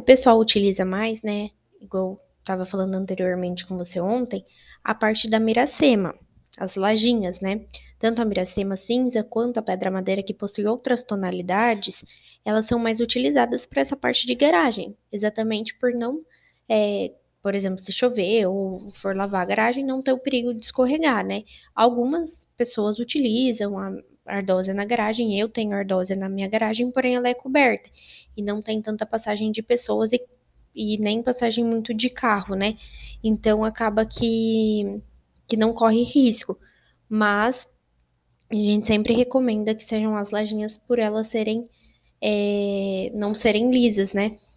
pessoal utiliza mais, né, igual estava falando anteriormente com você ontem, a parte da miracema, as lajinhas, né. Tanto a miracema cinza quanto a pedra madeira que possui outras tonalidades, elas são mais utilizadas para essa parte de garagem, exatamente por não, por exemplo, se chover ou for lavar a garagem, não ter o perigo de escorregar, né. Algumas pessoas utilizam a ardósia na garagem, eu tenho ardósia na minha garagem, porém ela é coberta, e não tem tanta passagem de pessoas e nem passagem muito de carro, né. Então acaba que não corre risco, mas a gente sempre recomenda que sejam as lajinhas por elas serem, não serem lisas, né.